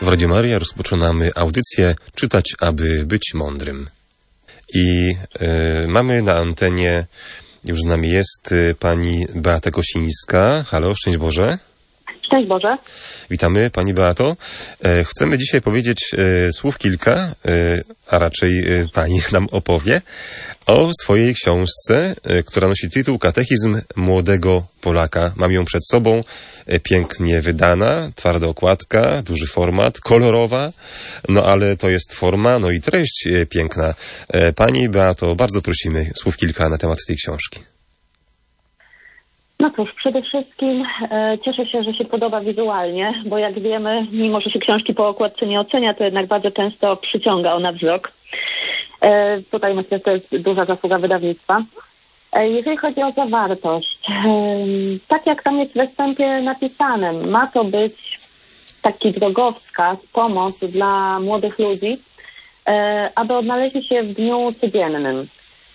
W Radio Maryja rozpoczynamy audycję Czytać, aby być mądrym. I mamy na antenie, już z nami jest pani Beata Kosińska. Halo, szczęść Boże. Szczęść Boże. Witamy Pani Beato. Chcemy dzisiaj powiedzieć słów kilka, a raczej Pani nam opowie o swojej książce, która nosi tytuł Katechizm Młodego Polaka. Mam ją przed sobą, pięknie wydana, twarda okładka, duży format, kolorowa, no ale to jest forma, no i treść piękna. Pani Beato, bardzo prosimy słów kilka na temat tej książki. No cóż, przede wszystkim cieszę się, że się podoba wizualnie, bo jak wiemy, mimo że się książki po okładce nie ocenia, to jednak bardzo często przyciąga ona wzrok. Tutaj myślę, że to jest duża zasługa wydawnictwa. Jeżeli chodzi o zawartość, tak jak tam jest we wstępie napisane, ma to być taki drogowskaz, pomoc dla młodych ludzi, aby odnaleźli się w dniu codziennym,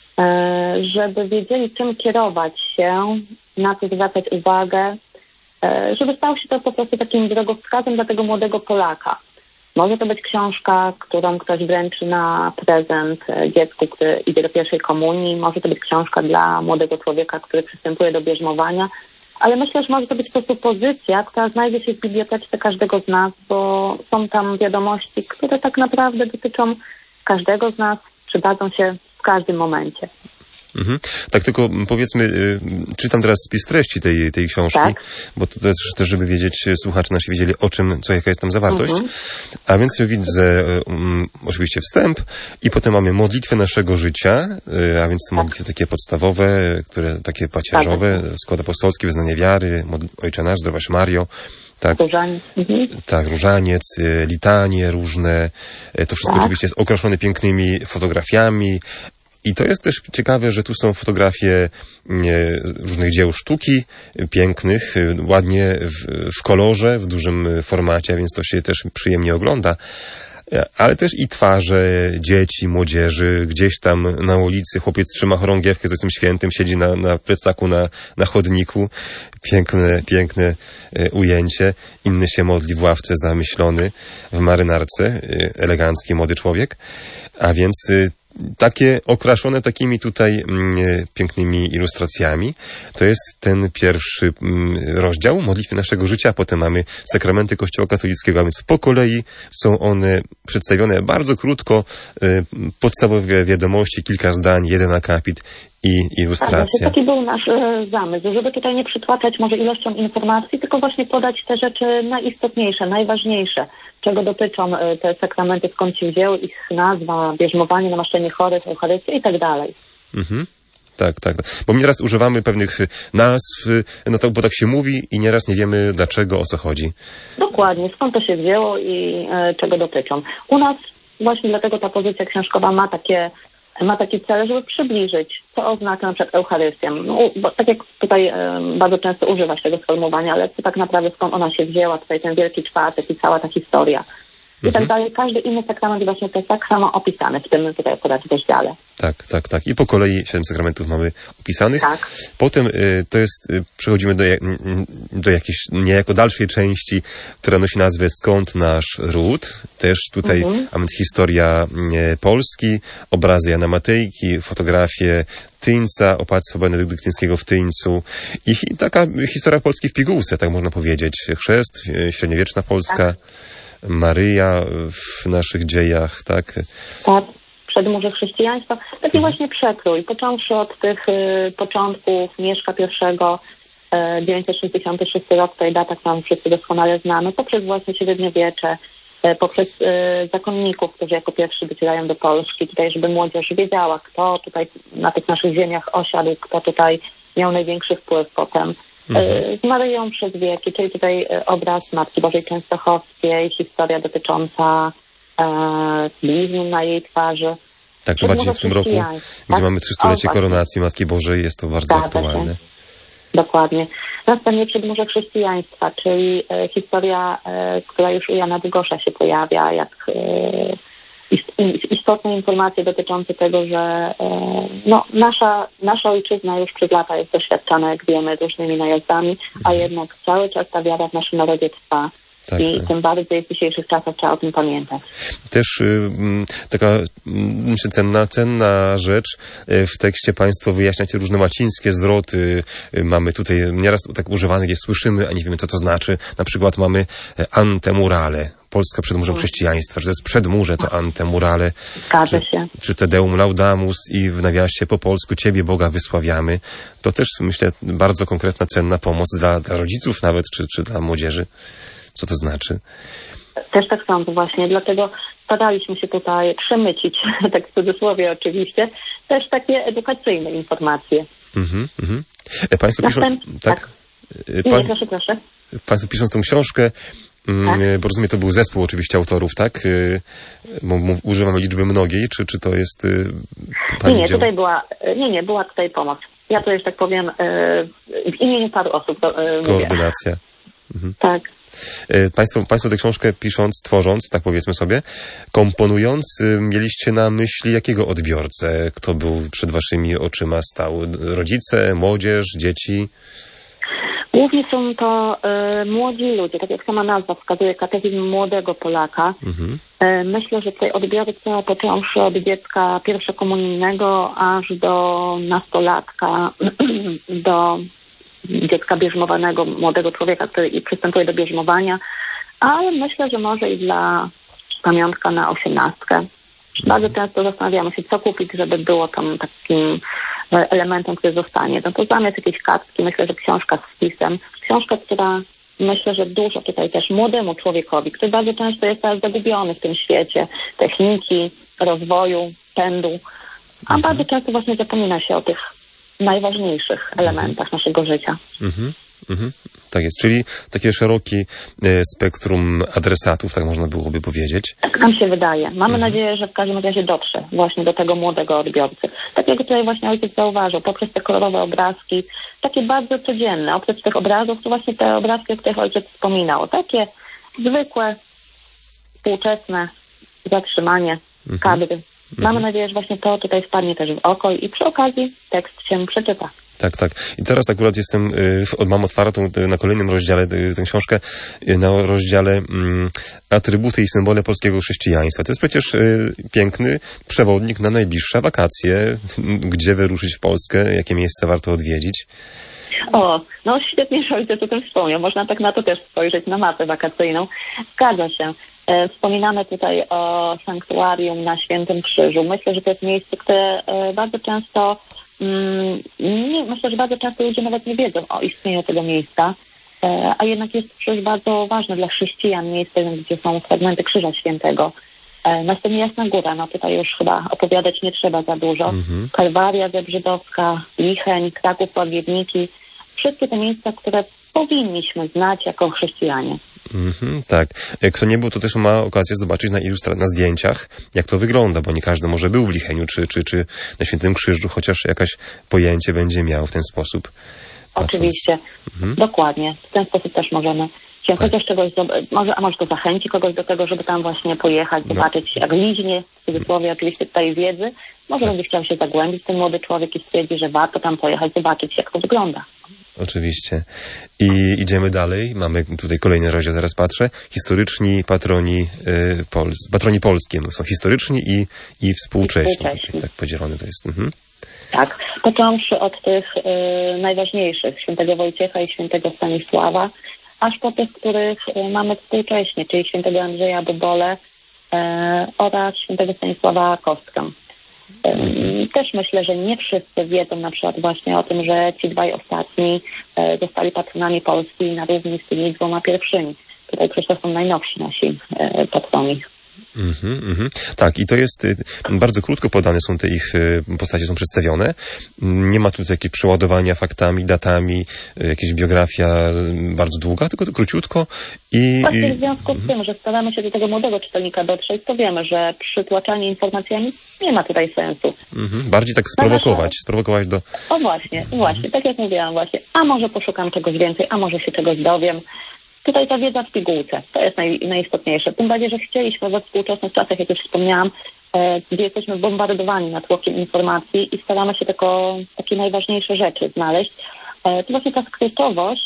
żeby wiedzieli, czym kierować się, na co zwracać uwagę, żeby stał się to po prostu takim drogowskazem dla tego młodego Polaka. Może to być książka, którą ktoś wręczy na prezent dziecku, które idzie do pierwszej komunii. Może to być książka dla młodego człowieka, który przystępuje do bierzmowania. Ale myślę, że może to być po prostu pozycja, która znajdzie się w bibliotece każdego z nas, bo są tam wiadomości, które tak naprawdę dotyczą każdego z nas, przydadzą się w każdym momencie. Mhm. Tak, tylko powiedzmy, czytam teraz spis treści tej książki, tak, bo to też, żeby wiedzieć, słuchacze nasi wiedzieli o czym, jaka jest tam zawartość. A więc widzę oczywiście wstęp i potem mamy modlitwę naszego życia, a więc modlitwy takie podstawowe, które takie pacierzowe, skład apostolski, wyznanie wiary, Ojcze nasz, zdrowaś Mario. Tak, różaniec. Tak, różaniec, litanie różne. To wszystko oczywiście jest okraszone pięknymi fotografiami. I to jest też ciekawe, że tu są fotografie różnych dzieł sztuki, pięknych, ładnie w kolorze, w dużym formacie, a więc to się też przyjemnie ogląda. Ale też i twarze dzieci, młodzieży, gdzieś tam na ulicy chłopiec trzyma chorągiewkę z Ojcem Świętym, siedzi na plecaku, na chodniku. Piękne ujęcie. Inny się modli w ławce zamyślony w marynarce. Elegancki młody człowiek. A więc takie okraszone takimi tutaj pięknymi ilustracjami. To jest ten pierwszy rozdział modlitwy naszego życia, a potem mamy sakramenty Kościoła katolickiego, a więc po kolei są one przedstawione bardzo krótko, podstawowe wiadomości, kilka zdań, jeden akapit i ilustracja. Tak, taki był nasz zamysł, żeby tutaj nie przytłaczać może ilością informacji, tylko właśnie podać te rzeczy najistotniejsze, najważniejsze, czego dotyczą te sakramenty, skąd się wzięły, ich nazwa, bierzmowanie, namaszczenie chorych, Eucharystia i tak dalej. Tak. Bo my nieraz używamy pewnych nazw, no to, bo tak się mówi i nieraz nie wiemy dlaczego, o co chodzi. Dokładnie, skąd to się wzięło i czego dotyczą. U nas właśnie dlatego ta pozycja książkowa ma taki cel, żeby przybliżyć, co oznacza na przykład Eucharystię. No, bo tak jak tutaj bardzo często używa się tego sformułowania, ale to tak naprawdę skąd ona się wzięła, tutaj ten Wielki Czwartek i cała ta historia. I tak dalej. Każdy inny sakrament właśnie to jest tak samo opisany w tym tutaj akurat rozdziale. Tak. I po kolei 7 sakramentów mamy opisanych. Tak. Potem to jest, przechodzimy do jakiejś niejako dalszej części, która nosi nazwę Skąd nasz ród? Też tutaj, a więc historia Polski, obrazy Jana Matejki, fotografie Tyńca, opactwa benedyktyńskiego w Tyńcu i taka historia Polski w pigułce, tak można powiedzieć. Chrzest, średniowieczna Polska. Tak. Maryja w naszych dziejach, tak? Tak, przedmurze chrześcijaństwa. Taki właśnie przekrój, począwszy od tych początków Mieszka I, 966 rok, tej data, którą wszyscy doskonale znamy, poprzez właśnie średniowiecze, poprzez zakonników, którzy jako pierwsi docierają do Polski, tutaj, żeby młodzież wiedziała, kto tutaj na tych naszych ziemiach osiadł, kto tutaj miał największy wpływ potem. Z Maryją przez wieki, czyli tutaj obraz Matki Bożej Częstochowskiej, historia dotycząca blizn na jej twarzy. Tak, to bardziej w tym roku, gdzie mamy 300-lecie koronacji Matki Bożej, jest to bardzo aktualne. Dokładnie. Następnie przedmurze chrześcijaństwa, czyli historia, która już u Jana Długosza się pojawia, jak istotne informacje dotyczące tego, że nasza ojczyzna już przez lata jest doświadczana, jak wiemy, różnymi najazdami, a jednak cały czas ta wiara w naszym narodzie trwa. I tym bardziej w dzisiejszych czasach trzeba o tym pamiętać. Też taka, myślę, cenna rzecz. W tekście Państwo wyjaśniacie różne łacińskie zwroty. Mamy tutaj nieraz tak używanych, je słyszymy, a nie wiemy, co to znaczy. Na przykład mamy antemurale. Polska przed murzem chrześcijaństwa, że to jest przedmurze, to antemurale. Zgadza się. Czy Te Deum Laudamus i w nawiasie po polsku Ciebie, Boga, wysławiamy. To też, myślę, bardzo konkretna, cenna pomoc dla rodziców nawet, czy dla młodzieży. Co to znaczy? Też tak sądzę właśnie, dlatego staraliśmy się tutaj przemycić, tak w cudzysłowie oczywiście, też takie edukacyjne informacje. Państwo piszą... Tak? Proszę. Państwo pisząc tę książkę, bo rozumiem, to był zespół oczywiście autorów, tak? Używamy liczby mnogiej, czy to jest... Nie, tutaj była tutaj pomoc. Ja to już tak powiem w imieniu paru osób Koordynacja. Tak. Państwo tę książkę pisząc, tworząc, tak powiedzmy sobie, komponując, mieliście na myśli jakiego odbiorcę? Kto był przed waszymi oczyma stał? Rodzice, młodzież, dzieci? Głównie są to młodzi ludzie, tak jak sama nazwa wskazuje, katechizm młodego Polaka. Myślę, że tutaj odbiorca, począwszy od dziecka pierwszokomunijnego, aż do nastolatka, do dziecka bierzmowanego, młodego człowieka, który przystępuje do bierzmowania, ale myślę, że może i dla pamiątka na 18. Bardzo często zastanawiamy się, co kupić, żeby było tam takim elementem, który zostanie. No to zamiast jakiejś kartki, myślę, że książka z wpisem. Książka, która myślę, że dużo tutaj też młodemu człowiekowi, który bardzo często jest teraz zagubiony w tym świecie techniki, rozwoju, pędu, a bardzo często właśnie zapomina się o tych najważniejszych elementach naszego życia. Tak jest, czyli takie szerokie spektrum adresatów, tak można byłoby powiedzieć. Tak nam się wydaje. Mamy nadzieję, że w każdym razie dotrze właśnie do tego młodego odbiorcy. Tak jak tutaj właśnie ojciec zauważył, poprzez te kolorowe obrazki, takie bardzo codzienne, oprócz tych obrazów, to właśnie te obrazki, o których ojciec wspominał, takie zwykłe, współczesne zatrzymanie, kadry. Mamy nadzieję, że właśnie to tutaj wpadnie też w oko i przy okazji tekst się przeczyta. Tak. I teraz akurat mam otwartą na kolejnym rozdziale tę książkę, na rozdziale atrybuty i symbole polskiego chrześcijaństwa. To jest przecież piękny przewodnik na najbliższe wakacje. Gdzie wyruszyć w Polskę, jakie miejsca warto odwiedzić? No świetnie, że ojciec o tym wspomniał. Można tak na to też spojrzeć, na mapę wakacyjną. Zgadza się. Wspominamy tutaj o sanktuarium na Świętym Krzyżu. Myślę, że to jest miejsce, które bardzo często myślę, że bardzo często ludzie nawet nie wiedzą o istnieniu tego miejsca, a jednak jest przecież bardzo ważne dla chrześcijan miejsce, gdzie są fragmenty Krzyża Świętego. Następnie Jasna Góra, no tutaj już chyba opowiadać nie trzeba za dużo. Kalwaria Zebrzydowska, Licheń, Kraków, Łagiedniki. Wszystkie te miejsca, które powinniśmy znać jako chrześcijanie. Tak. Kto nie był, to też ma okazję zobaczyć na zdjęciach, jak to wygląda, bo nie każdy może był w Licheniu czy na Świętym Krzyżu, chociaż jakaś pojęcie będzie miał w ten sposób. Oczywiście. Dokładnie. W ten sposób też możemy się chociaż czegoś, a może to zachęci kogoś do tego, żeby tam właśnie pojechać, zobaczyć jak liźnie, w cudzysłowie oczywiście tutaj wiedzy. Może będzie chciał się zagłębić ten młody człowiek i stwierdzi, że warto tam pojechać, zobaczyć jak to wygląda. Oczywiście. I idziemy dalej. Mamy tutaj kolejny rozdział, zaraz patrzę. Historyczni patroni polskie. No, są historyczni i współcześni. Tak podzielone to jest. Tak. Począwszy od tych najważniejszych, świętego Wojciecha i świętego Stanisława, aż po tych, których mamy współcześnie, czyli świętego Andrzeja Bobole oraz świętego Stanisława Kostkę. Też myślę, że nie wszyscy wiedzą na przykład właśnie o tym, że ci dwaj ostatni zostali patronami Polski na równi z tymi dwoma pierwszymi. Tutaj przecież to są najnowsi nasi patroni. Tak, i to jest bardzo krótko podane są te ich postacie, są przedstawione. Nie ma tutaj jakieś przeładowania faktami, datami, jakaś biografia bardzo długa, tylko to króciutko. Właśnie w związku z tym, że staramy się do tego młodego czytelnika dotrzeć, to wiemy, że przytłaczanie informacjami nie ma tutaj sensu. Bardziej tak sprowokować do... Właśnie, tak jak mówiłam właśnie, a może poszukam czegoś więcej, a może się czegoś dowiem. Tutaj ta wiedza w pigułce, to jest najistotniejsze. Tym bardziej, że chcieliśmy we współczesnych czasach, jak już wspomniałam, gdzie jesteśmy bombardowani natłokiem informacji i staramy się tylko takie najważniejsze rzeczy znaleźć. To właśnie ta skrytowość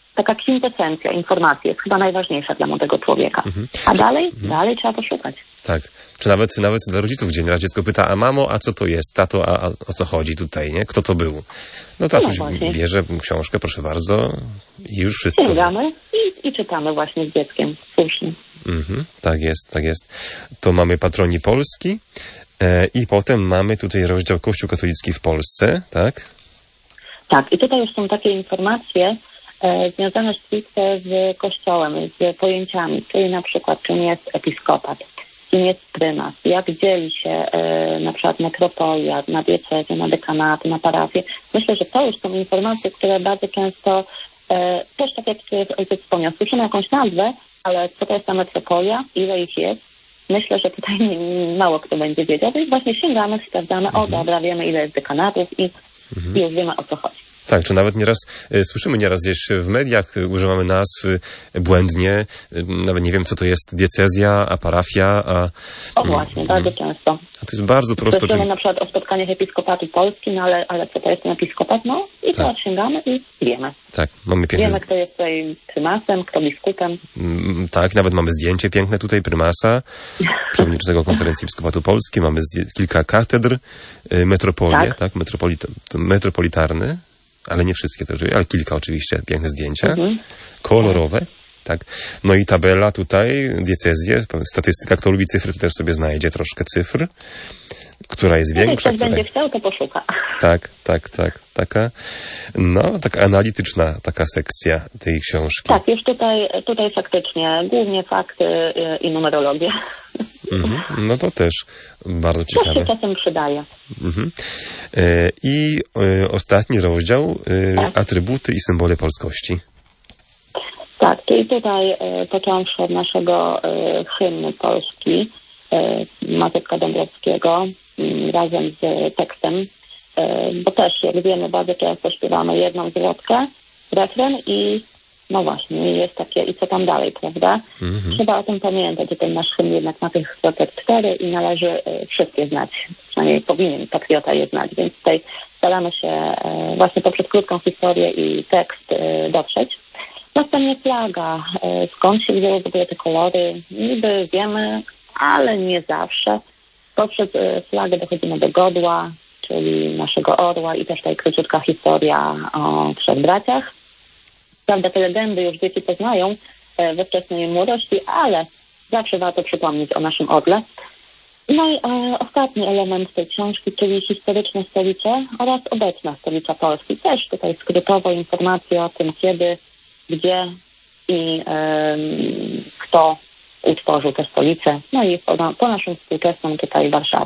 taka kwintesencja informacji jest chyba najważniejsza dla młodego człowieka. A dalej trzeba poszukać. Tak. Czy nawet dla rodziców, gdzie nieraz dziecko pyta, a mamo, a co to jest? Tato, a o co chodzi tutaj, nie? Kto to był? No tatuś bierze książkę, proszę bardzo, i już wszystko. Sięgamy i czytamy właśnie z dzieckiem. Słusznie. Tak jest. To mamy patroni Polski i potem mamy tutaj rozdział Kościół katolicki w Polsce, tak? Tak, i tutaj już są takie informacje związane stricte z Kościołem, z pojęciami, czyli na przykład czym jest episkopat, czym jest prymas, jak dzieli się na przykład metropolia na diecezję, na dekanat, na parafię. Myślę, że to już są informacje, które bardzo często też tak jak ojciec wspomniał, słyszymy jakąś nazwę, ale co to jest ta metropolia, ile ich jest? Myślę, że tutaj mało kto będzie wiedział, więc właśnie sięgamy, sprawdzamy, dobra, wiemy ile jest dekanatów i już wiemy o co chodzi. Tak, czy nawet słyszymy nieraz gdzieś w mediach, używamy nazw błędnie, nawet nie wiem co to jest diecezja, a parafia, O właśnie, bardzo często. A to jest bardzo prosto. Słyszymy na przykład o spotkaniach Episkopatu Polski, no ale co to jest ten episkopat? No i teraz sięgamy i wiemy. Tak, mamy piękne... Wiemy, kto jest tutaj prymasem, kto biskupem. Tak, nawet mamy zdjęcie piękne tutaj prymasa, przewodniczącego Konferencji Episkopatu Polski, mamy kilka katedr, metropolie, tak, metropolitarny. Ale nie wszystkie też, ale kilka oczywiście, piękne zdjęcia, kolorowe, tak. No i tabela tutaj, diecezje, statystyka, kto lubi cyfry, to też sobie znajdzie troszkę cyfr, która jest większa. Jak ktoś będzie chciał, to poszuka. Tak, taka analityczna taka sekcja tej książki. Tak, już tutaj faktycznie głównie fakty i numerologia. No to też bardzo ciekawe. To się czasem przydaje. I ostatni rozdział, atrybuty i symbole polskości. Tak, czyli tutaj począwszy od naszego hymnu Polski, Matyka Dąbrowskiego, razem z tekstem, bo też, jak wiemy, bardzo często śpiewamy jedną zwrotkę, refren i no właśnie, jest takie i co tam dalej, prawda? Trzeba o tym pamiętać, że ten nasz hymn jednak ma tych zwrotek 4 i należy wszystkie znać, przynajmniej powinien patriota je znać, więc tutaj staramy się właśnie poprzez krótką historię i tekst dotrzeć. Następnie flaga, skąd się wzięły w ogóle te kolory, niby wiemy, ale nie zawsze. Poprzez flagę dochodzimy do godła, czyli naszego orła i też tutaj króciutka historia o 3 braciach. Prawda, te legendy już dzieci poznają we wczesnej młodości, ale zawsze warto przypomnieć o naszym orle. No i ostatni element tej książki, czyli historyczne stolice oraz obecna stolica Polski. Też tutaj skrótowo informacje o tym, kiedy, gdzie i kto utworzył tę stolicę. No i po naszym współczesnym tutaj Warszawę.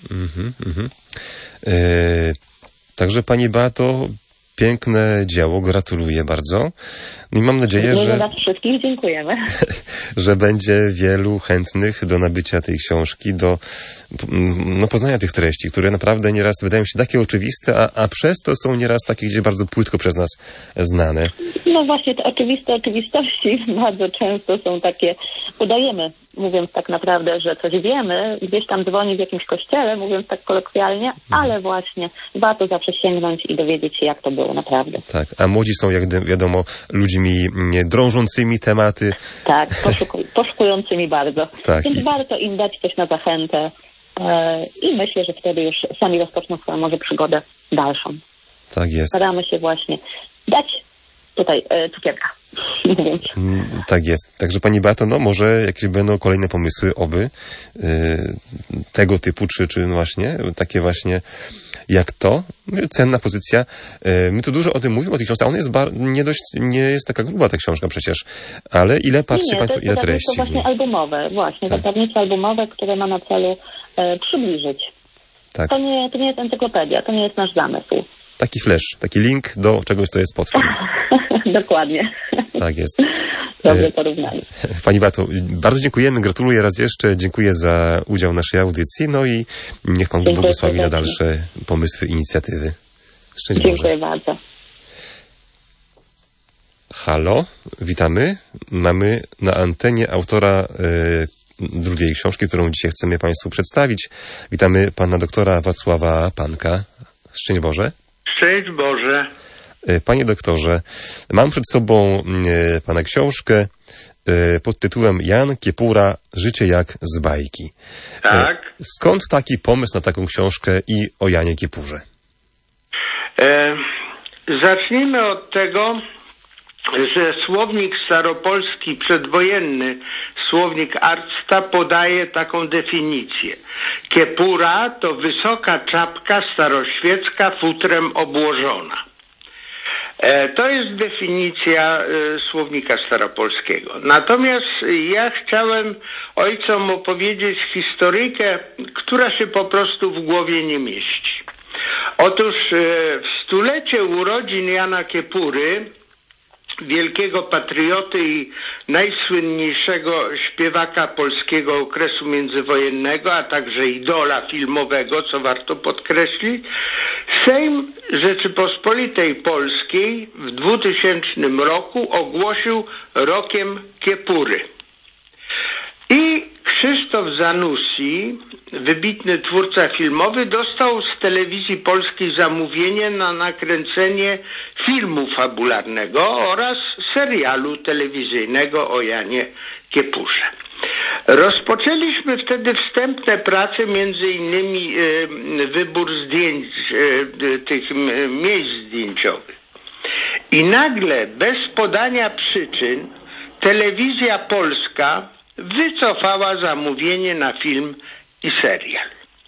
Także Pani Beato, piękne dzieło, gratuluję bardzo. I mam nadzieję, że nas wszystkich dziękujemy. Że będzie wielu chętnych do nabycia tej książki, do poznania tych treści, które naprawdę nieraz wydają się takie oczywiste, a przez to są nieraz takie, gdzie bardzo płytko przez nas znane. No właśnie, te oczywiste oczywistości bardzo często są takie, udajemy, mówiąc tak naprawdę, że coś wiemy, gdzieś tam dzwoni w jakimś kościele, mówiąc tak kolokwialnie, ale właśnie warto zawsze sięgnąć i dowiedzieć się, jak to było naprawdę. Tak, a młodzi są, jak wiadomo, ludźmi drążącymi tematy. Tak, poszukującymi bardzo. Tak. Więc warto im dać coś na zachętę i myślę, że wtedy już sami rozpoczną swoją może przygodę dalszą. Tak jest. Staramy się właśnie dać tutaj cukierka. Tak jest. Także Pani Beato, może jakieś będą kolejne pomysły, oby tego typu, czy właśnie takie właśnie jak to, cenna pozycja. My tu dużo o tym mówimy, o tej książce, a ona jest nie jest taka gruba ta książka przecież, ale ile, patrzcie Państwo, ile treści. To właśnie albumowe, właśnie, tak. wydawnictwo albumowe, które ma na celu przybliżyć. Tak. To nie jest encyklopedia, to nie jest nasz zamysł. Taki flash, taki link do czegoś, co jest pod tym. Dokładnie. Tak jest. Dobre porównanie. Pani Beato, bardzo dziękujemy, gratuluję raz jeszcze, dziękuję za udział w naszej audycji, no i niech Pan Bóg błogosławi na dalsze pomysły, inicjatywy. Szczęść Boże. Dziękuję bardzo. Halo, witamy. Mamy na antenie autora drugiej książki, którą dzisiaj chcemy Państwu przedstawić. Witamy Pana doktora Wacława Panka. Szczęść Boże. Szczęść Boże. Panie doktorze, mam przed sobą pana książkę pod tytułem Jan Kiepura, Życie jak z bajki. Tak. Skąd taki pomysł na taką książkę i o Janie Kiepurze? Zacznijmy od tego, że słownik staropolski przedwojenny, słownik Arcta, podaje taką definicję. Kiepura to wysoka czapka staroświecka futrem obłożona. To jest definicja słownika staropolskiego. Natomiast ja chciałem ojcom opowiedzieć historyjkę, która się po prostu w głowie nie mieści. Otóż w stulecie urodzin Jana Kiepury, wielkiego patrioty i najsłynniejszego śpiewaka polskiego okresu międzywojennego, a także idola filmowego, co warto podkreślić, Sejm Rzeczypospolitej Polskiej w 2000 roku ogłosił rokiem Kiepury. I Krzysztof Zanussi, wybitny twórca filmowy, dostał z telewizji polskiej zamówienie na nakręcenie filmu fabularnego oraz serialu telewizyjnego o Janie Kiepurze. Rozpoczęliśmy wtedy wstępne prace, między innymi wybór zdjęć, tych miejsc zdjęciowych. I nagle, bez podania przyczyn, telewizja polska wycofała zamówienie na film i serial.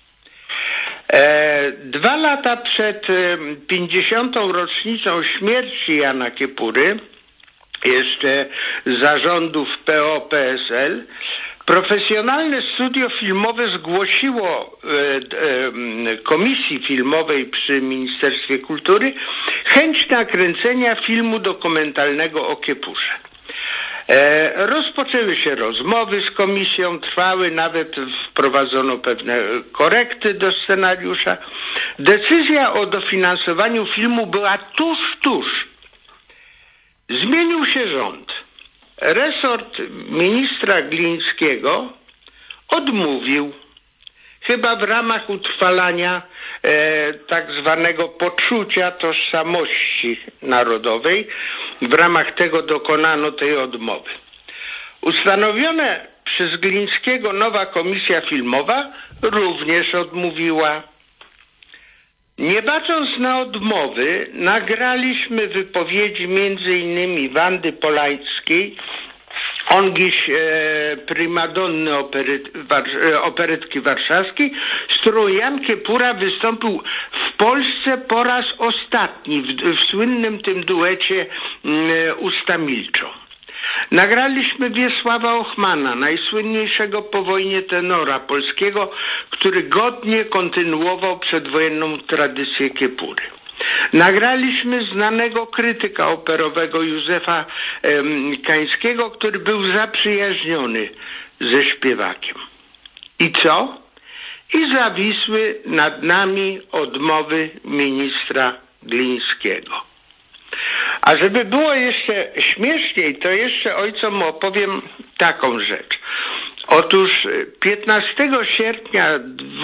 2 lata przed 50. rocznicą śmierci Jana Kiepury, jeszcze zarządów PO-PSL, profesjonalne studio filmowe zgłosiło Komisji Filmowej przy Ministerstwie Kultury chęć nakręcenia filmu dokumentalnego o Kiepurze. Rozpoczęły się rozmowy z komisją, trwały, nawet wprowadzono pewne korekty do scenariusza. Decyzja o dofinansowaniu filmu była tuż. Zmienił się rząd. Resort ministra Glińskiego odmówił, chyba w ramach utrwalania tak zwanego poczucia tożsamości narodowej. W ramach tego dokonano tej odmowy. Ustanowiona przez Glińskiego nowa komisja filmowa również odmówiła. Nie bacząc na odmowy, nagraliśmy wypowiedzi m.in. Wandy Polańskiej, ongiś primadonny operetki warszawskiej, z którą Jan Kiepura wystąpił w Polsce po raz ostatni w słynnym tym duecie Usta milczą. Nagraliśmy Wiesława Ochmana, najsłynniejszego po wojnie tenora polskiego, który godnie kontynuował przedwojenną tradycję Kiepury. Nagraliśmy znanego krytyka operowego Józefa Kańskiego, który był zaprzyjaźniony ze śpiewakiem. I co? I zawisły nad nami odmowy ministra Glińskiego. A żeby było jeszcze śmieszniej, to jeszcze ojcom opowiem taką rzecz. Otóż 15 sierpnia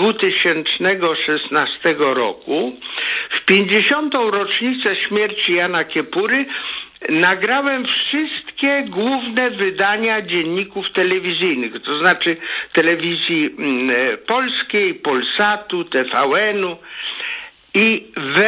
2016 roku, w 50. rocznicę śmierci Jana Kiepury, nagrałem wszystkie główne wydania dzienników telewizyjnych, to znaczy telewizji polskiej, Polsatu, TVN-u, i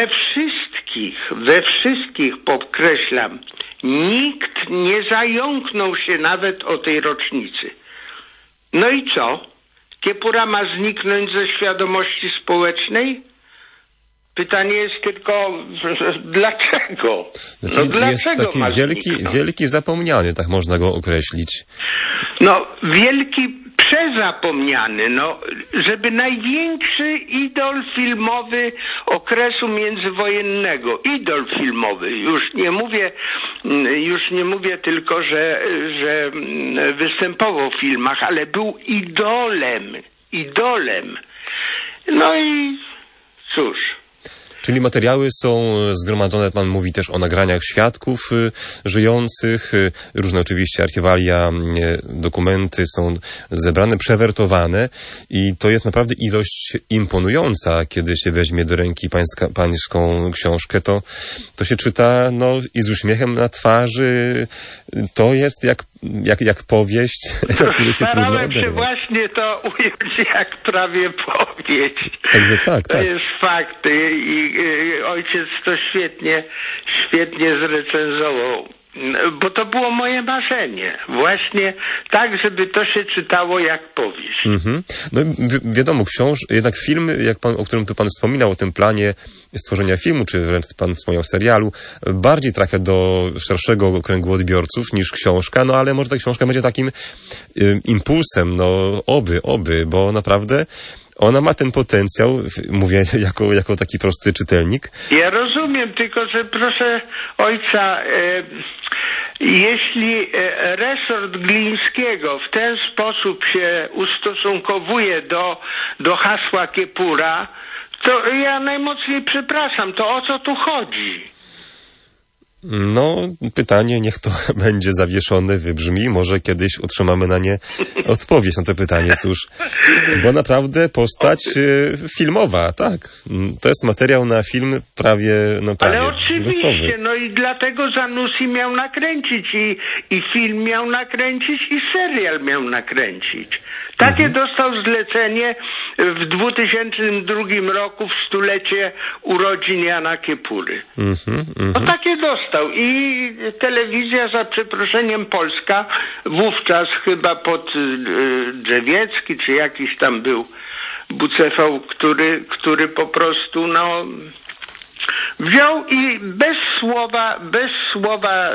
we wszystkich, podkreślam, nikt nie zająknął się nawet o tej rocznicy. No i co? Kiepura ma zniknąć ze świadomości społecznej? Pytanie jest tylko, dlaczego? Znaczy, jest taki wielki zapomniany, tak można go określić. No, wielki przezapomniany, żeby najwiękzy idol filmowy okresu międzywojennego, idol filmowy, już nie mówię tylko, że występował w filmach, ale był idolem. No i cóż, Czyli materiały są zgromadzone, pan mówi też o nagraniach świadków żyjących, różne oczywiście archiwalia, dokumenty są zebrane, przewertowane i to jest naprawdę ilość imponująca, kiedy się weźmie do ręki pańską książkę, to się czyta i z uśmiechem na twarzy. To jest jak powieść. Starałem się właśnie to ująć jak prawie powieść. Tak. To jest fakt i ojciec to świetnie zrecenzował. Bo to było moje marzenie. Właśnie tak, żeby to się czytało jak powieść. No wiadomo, jednak film, o którym tu pan wspominał, o tym planie stworzenia filmu, czy wręcz pan wspomniał serialu, bardziej trafia do szerszego kręgu odbiorców niż książka, ale może ta książka będzie takim impulsem, oby, bo naprawdę ona ma ten potencjał, mówię jako taki prosty czytelnik. Ja rozumiem, tylko że proszę ojca, jeśli resort Glińskiego w ten sposób się ustosunkowuje do hasła Kiepura, to ja najmocniej przepraszam, to o co tu chodzi? Pytanie, niech to będzie zawieszone, wybrzmi. Może kiedyś otrzymamy na nie odpowiedź na to pytanie, cóż. Bo naprawdę postać filmowa, tak. To jest materiał na film prawie Ale oczywiście, gotowy. I dlatego Zanussi miał nakręcić i film miał nakręcić i serial miał nakręcić. Takie dostał zlecenie w 2002 roku w stulecie urodzin Jana Kiepury. Takie dostał i telewizja, za przeproszeniem polska, wówczas chyba pod Drzewiecki, czy jakiś tam był Bucefał, który po prostu wziął i bez słowa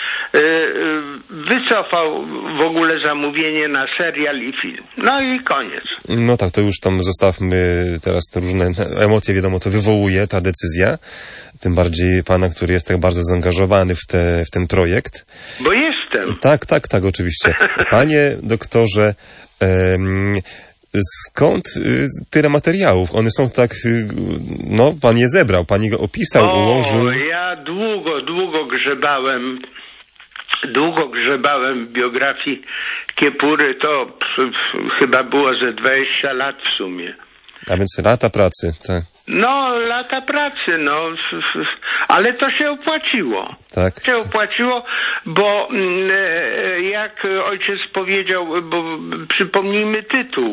wycofał w ogóle zamówienie na serial i film. I koniec. Tak, to już tam zostawmy teraz te różne emocje, wiadomo, to wywołuje ta decyzja. Tym bardziej pana, który jest tak bardzo zaangażowany w ten projekt. Bo jestem. Tak, oczywiście. Panie doktorze, skąd tyle materiałów? One są tak, pan je zebrał, pan je opisał, ułożył. Ja długo grzebałem w biografii Kiepury, to chyba było ze 20 lat w sumie. A więc lata pracy, tak. Lata pracy, ale to się opłaciło. Tak. Się opłaciło, bo jak ojciec powiedział, bo przypomnijmy tytuł,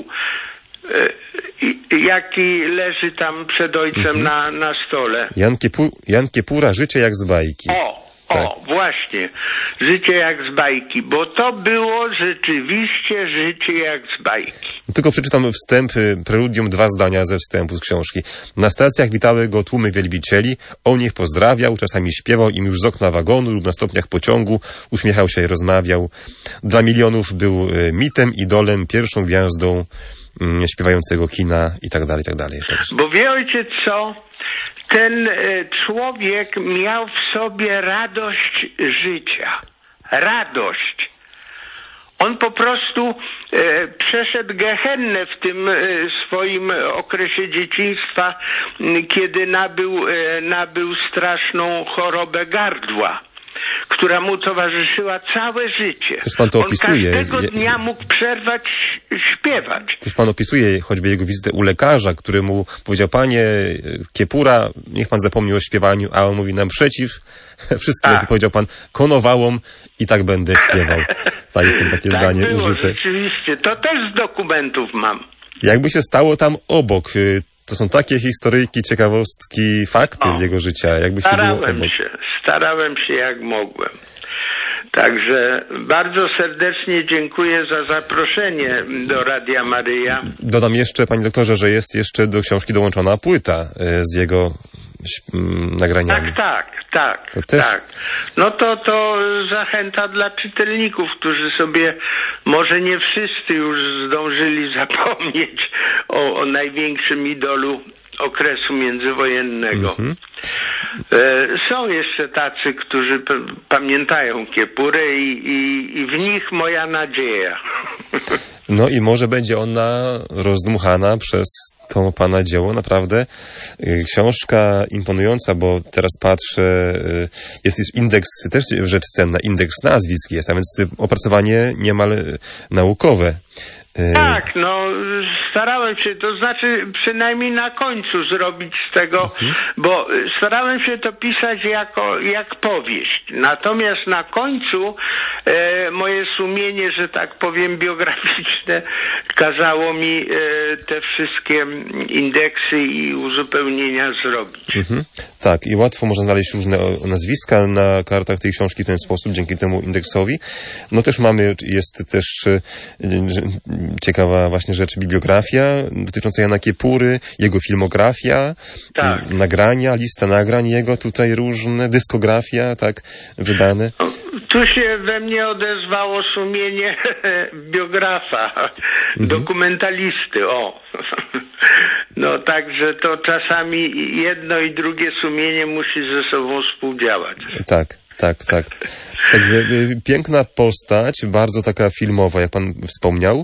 jaki leży tam przed ojcem na stole. Jan Kiepura, Życie jak z bajki. Właśnie. Życie jak z bajki, bo to było rzeczywiście życie jak z bajki. Tylko przeczytam wstęp, preludium, 2 zdania ze wstępu z książki. Na stacjach witały go tłumy wielbicieli, on ich pozdrawiał, czasami śpiewał im już z okna wagonu lub na stopniach pociągu, uśmiechał się i rozmawiał. Dla milionów był mitem, idolem, pierwszą gwiazdą śpiewającego kina i tak dalej, i tak dalej. Bo wie ojciec co? Ten człowiek miał w sobie radość życia. Radość. On po prostu przeszedł gehennę w tym swoim okresie dzieciństwa, kiedy nabył straszną chorobę gardła, która mu towarzyszyła całe życie. Też pan to opisuje. On każdego dnia mógł przerwać śpiewać. Też pan opisuje choćby jego wizytę u lekarza, który mu powiedział: panie Kiepura, niech pan zapomni o śpiewaniu, a on mówi: naprzeciw, wszystkim, jak powiedział pan, konowałom i tak będę śpiewał. Tak, jest takie zdanie było, użyte. Rzeczywiście, to też z dokumentów mam. Jakby się stało tam obok, to są takie historyjki, ciekawostki, fakty z jego życia. Jakby się Starałem się jak mogłem. Także bardzo serdecznie dziękuję za zaproszenie do Radia Maryja. Dodam jeszcze, panie doktorze, że jest jeszcze do książki dołączona płyta z jego nagraniami. Tak. Też... Tak. To zachęta dla czytelników, którzy sobie, może nie wszyscy już zdążyli zapomnieć o największym idolu okresu międzywojennego. Są jeszcze tacy, którzy pamiętają Kiepurę i w nich moja nadzieja. I może będzie ona rozdmuchana przez to pana dzieło. Naprawdę książka imponująca, bo teraz patrzę, jest już indeks, też rzecz cenna, indeks nazwisk jest, a więc opracowanie niemal naukowe. Tak, no starałem się, to znaczy przynajmniej na końcu zrobić z tego, bo starałem się to pisać jak powieść. Natomiast na końcu moje sumienie, że tak powiem, biograficzne kazało mi te wszystkie indeksy i uzupełnienia zrobić. Tak, i łatwo można znaleźć różne nazwiska na kartach tej książki w ten sposób, dzięki temu indeksowi. No też jest też ciekawa właśnie rzecz, bibliografia dotycząca Jana Kiepury, jego filmografia, nagrania, lista nagrań jego tutaj różne, dyskografia, tak, wydane. Tu się we mnie odezwało sumienie biografa, dokumentalisty, No także to czasami jedno i drugie sumienie musi ze sobą współdziałać. Tak. Także piękna postać, bardzo taka filmowa, jak pan wspomniał.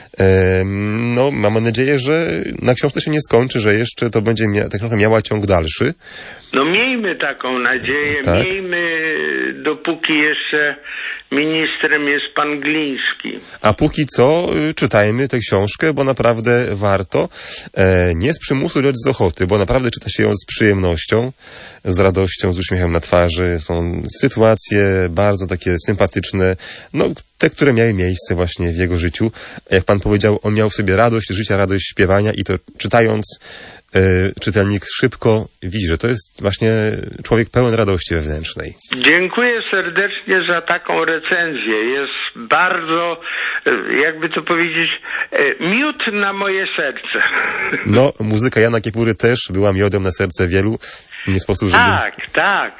No, mam nadzieję, że na książce się nie skończy, że jeszcze to będzie ta książka miała ciąg dalszy. No miejmy taką nadzieję, miejmy, dopóki jeszcze ministrem jest pan Gliński. A póki co czytajmy tę książkę, bo naprawdę warto. Nie z przymusu, lecz z ochoty, bo naprawdę czyta się ją z przyjemnością, z radością, z uśmiechem na twarzy. Są sytuacje bardzo takie sympatyczne, no te, które miały miejsce właśnie w jego życiu. Jak pan powiedział, on miał w sobie radość życia, radość śpiewania i to czytając czytelnik szybko widzi, że to jest właśnie człowiek pełen radości wewnętrznej. Dziękuję serdecznie za taką recenzję. Jest bardzo, jakby to powiedzieć, miód na moje serce. No, muzyka Jana Kiepury też była miodem na serce wielu. Nie sposób, żeby... Tak.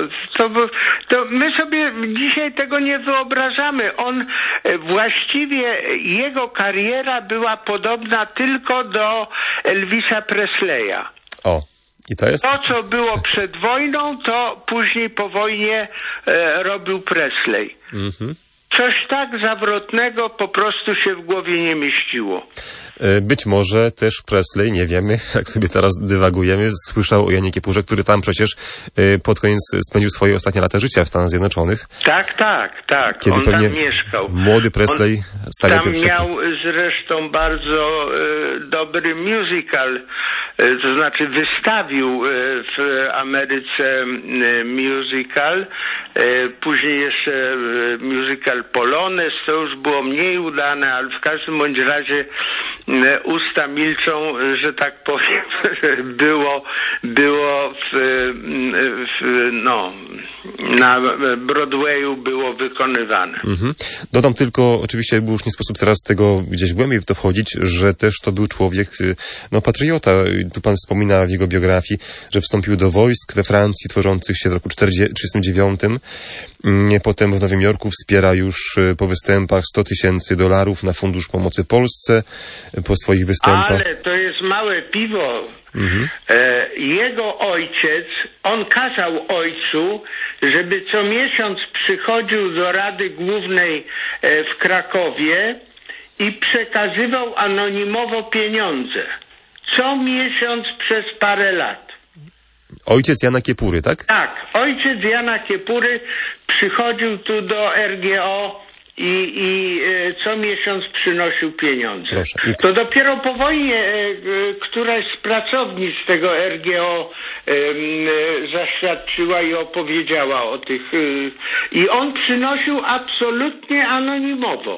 To my sobie dzisiaj tego nie wyobrażamy. On właściwie, jego kariera była podobna tylko do Elvisa Presleya. I to jest... To, co było przed wojną, to później po wojnie robił Presley. Coś tak zawrotnego po prostu się w głowie nie mieściło. Być może też Presley, nie wiemy, jak sobie teraz dywagujemy, słyszał o Janie Kiepurze, który tam przecież pod koniec spędził swoje ostatnie lata życia w Stanach Zjednoczonych. Tak. Kiedy on tam mieszkał. Młody Presley stawiał tam miał zresztą bardzo dobry musical, to znaczy wystawił w Ameryce musical, później jeszcze musical Polones, to już było mniej udane, ale w każdym bądź razie usta milczą, że tak powiem, było na Broadwayu było wykonywane. Dodam tylko, oczywiście był już nie sposób teraz tego gdzieś głębiej w to wchodzić, że też to był człowiek, patriota. Tu pan wspomina w jego biografii, że wstąpił do wojsk we Francji tworzących się w roku 1939. Potem w Nowym Jorku wspiera już po występach $100,000 na Fundusz Pomocy Polsce po swoich występach. Ale to jest małe piwo. Jego ojciec, on kazał ojcu, żeby co miesiąc przychodził do Rady Głównej w Krakowie i przekazywał anonimowo pieniądze. Co miesiąc przez parę lat. Ojciec Jana Kiepury, tak? Tak, ojciec Jana Kiepury przychodził tu do RGO i co miesiąc przynosił pieniądze. Proszę. To dopiero po wojnie któraś z pracownic tego RGO zaświadczyła i opowiedziała o tych... I on przynosił absolutnie anonimowo.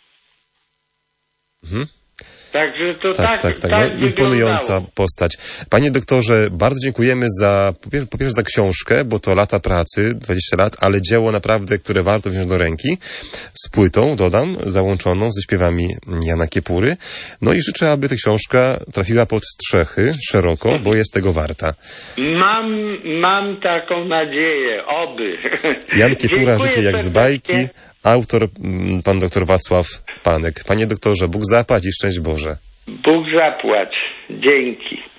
Także to tak imponująca postać. Panie doktorze, bardzo dziękujemy po pierwsze za książkę, bo to lata pracy, 20 lat, ale dzieło naprawdę, które warto wziąć do ręki, z płytą, dodam, załączoną ze śpiewami Jana Kiepury. No i życzę, aby ta książka trafiła pod strzechy szeroko, bo jest tego warta. Mam taką nadzieję, oby. Jan Kiepura, życie jak z bajki. Autor, pan doktor Wacław Panek. Panie doktorze, Bóg zapłać i szczęść Boże. Bóg zapłać. Dzięki.